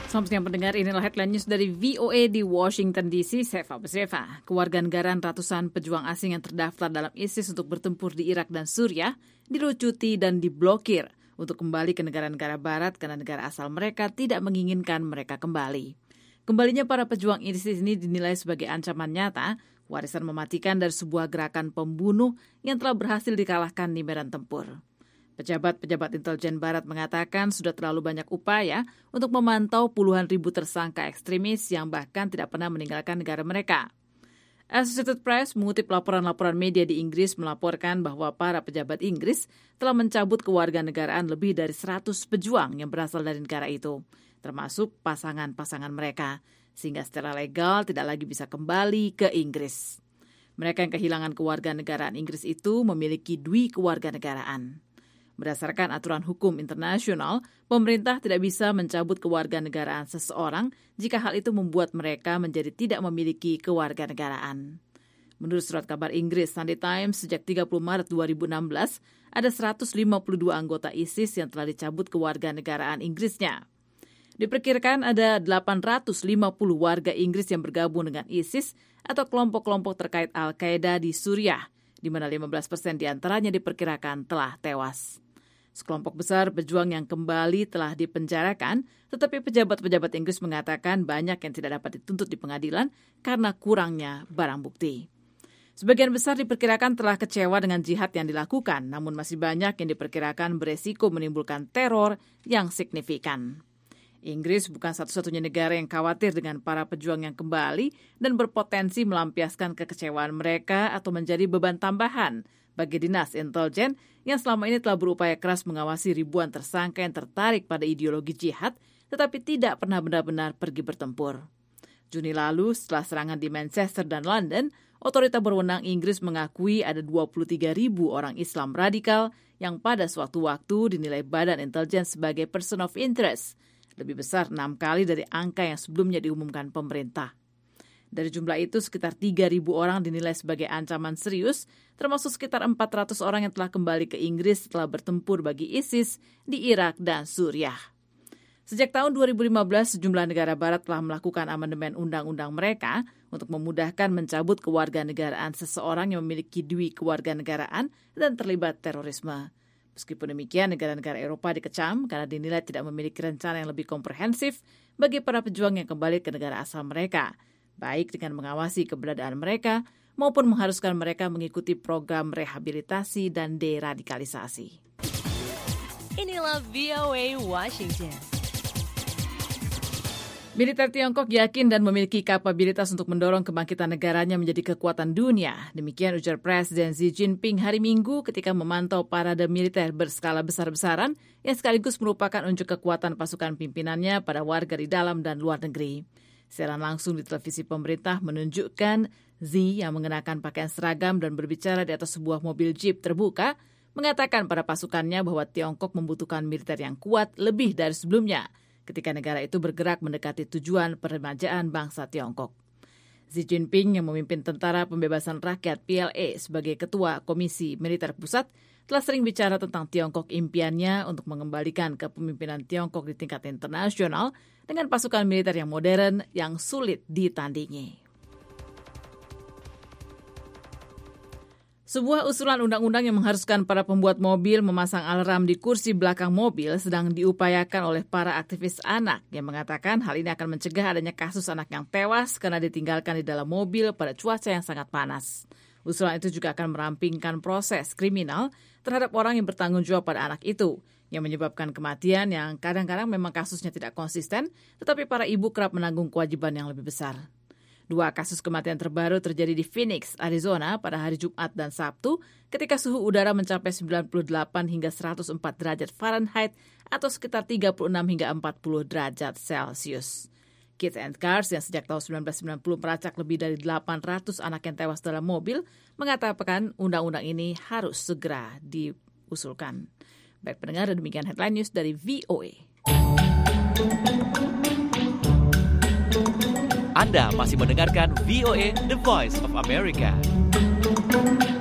Selamat siang pendengar, inilah headline news dari VOA di Washington DC. Saya Fabrizeva. Kewarganegaraan ratusan pejuang asing yang terdaftar dalam ISIS untuk bertempur di Irak dan Suriah dilucuti dan diblokir untuk kembali ke negara-negara barat karena negara asal mereka tidak menginginkan mereka kembali. Kembalinya para pejuang ISIS ini dinilai sebagai ancaman nyata, warisan mematikan dari sebuah gerakan pembunuh yang telah berhasil dikalahkan di medan tempur. Pejabat-pejabat intelijen barat mengatakan sudah terlalu banyak upaya untuk memantau puluhan ribu tersangka ekstremis yang bahkan tidak pernah meninggalkan negara mereka. Associated Press mengutip laporan-laporan media di Inggris melaporkan bahwa para pejabat Inggris telah mencabut kewarganegaraan lebih dari 100 pejuang yang berasal dari negara itu, termasuk pasangan-pasangan mereka, sehingga secara legal tidak lagi bisa kembali ke Inggris. Mereka yang kehilangan kewarganegaraan Inggris itu memiliki dui kewarganegaraan. Berdasarkan aturan hukum internasional, pemerintah tidak bisa mencabut kewarganegaraan seseorang jika hal itu membuat mereka menjadi tidak memiliki kewarganegaraan. Menurut surat kabar Inggris Sunday Times, sejak 30 Maret 2016, ada 152 anggota ISIS yang telah dicabut kewarganegaraan Inggrisnya. Diperkirakan ada 850 warga Inggris yang bergabung dengan ISIS atau kelompok-kelompok terkait Al-Qaeda di Suriah, di mana 15% diantaranya diperkirakan telah tewas. Sekelompok besar pejuang yang kembali telah dipenjarakan, tetapi pejabat-pejabat Inggris mengatakan banyak yang tidak dapat dituntut di pengadilan karena kurangnya barang bukti. Sebagian besar diperkirakan telah kecewa dengan jihad yang dilakukan, namun masih banyak yang diperkirakan beresiko menimbulkan teror yang signifikan. Inggris bukan satu-satunya negara yang khawatir dengan para pejuang yang kembali dan berpotensi melampiaskan kekecewaan mereka atau menjadi beban tambahan bagi dinas intelijen yang selama ini telah berupaya keras mengawasi ribuan tersangka yang tertarik pada ideologi jihad tetapi tidak pernah benar-benar pergi bertempur. Juni lalu, setelah serangan di Manchester dan London, otoritas berwenang Inggris mengakui ada 23.000 orang Islam radikal yang pada suatu waktu dinilai badan intelijen sebagai person of interest, lebih besar 6 kali dari angka yang sebelumnya diumumkan pemerintah. Dari jumlah itu, sekitar 3.000 orang dinilai sebagai ancaman serius, termasuk sekitar 400 orang yang telah kembali ke Inggris setelah bertempur bagi ISIS di Irak dan Suriah. Sejak tahun 2015, sejumlah negara barat telah melakukan amandemen undang-undang mereka untuk memudahkan mencabut kewarganegaraan seseorang yang memiliki dui kewarganegaraan dan terlibat terorisme. Meskipun demikian, negara-negara Eropa dikecam karena dinilai tidak memiliki rencana yang lebih komprehensif bagi para pejuang yang kembali ke negara asal mereka, baik dengan mengawasi keberadaan mereka maupun mengharuskan mereka mengikuti program rehabilitasi dan deradikalisasi. Inilah VOA Washington. Militer Tiongkok yakin dan memiliki kapabilitas untuk mendorong kebangkitan negaranya menjadi kekuatan dunia. Demikian ujar Presiden Xi Jinping hari Minggu ketika memantau parade militer berskala besar-besaran yang sekaligus merupakan unjuk kekuatan pasukan pimpinannya pada warga di dalam dan luar negeri. Siaran langsung di televisi pemerintah menunjukkan Xi yang mengenakan pakaian seragam dan berbicara di atas sebuah mobil jeep terbuka, mengatakan pada pasukannya bahwa Tiongkok membutuhkan militer yang kuat lebih dari sebelumnya ketika negara itu bergerak mendekati tujuan peremajaan bangsa Tiongkok. Xi Jinping yang memimpin Tentara Pembebasan Rakyat PLA sebagai Ketua Komisi Militer Pusat telah sering bicara tentang Tiongkok impiannya untuk mengembalikan kepemimpinan Tiongkok di tingkat internasional dengan pasukan militer yang modern yang sulit ditandingi. Sebuah usulan undang-undang yang mengharuskan para pembuat mobil memasang alarm di kursi belakang mobil sedang diupayakan oleh para aktivis anak yang mengatakan hal ini akan mencegah adanya kasus anak yang tewas karena ditinggalkan di dalam mobil pada cuaca yang sangat panas. Usulan itu juga akan merampingkan proses kriminal terhadap orang yang bertanggung jawab pada anak itu, yang menyebabkan kematian yang kadang-kadang memang kasusnya tidak konsisten, tetapi para ibu kerap menanggung kewajiban yang lebih besar. 2 kasus kematian terbaru terjadi di Phoenix, Arizona pada hari Jumat dan Sabtu ketika suhu udara mencapai 98 hingga 104 derajat Fahrenheit atau sekitar 36 hingga 40 derajat Celcius. Kids and Cars yang sejak tahun 1990 melacak lebih dari 800 anak yang tewas dalam mobil mengatakan undang-undang ini harus segera diusulkan. Baik pendengar, demikian headline news dari VOA. Anda masih mendengarkan VOA The Voice of America.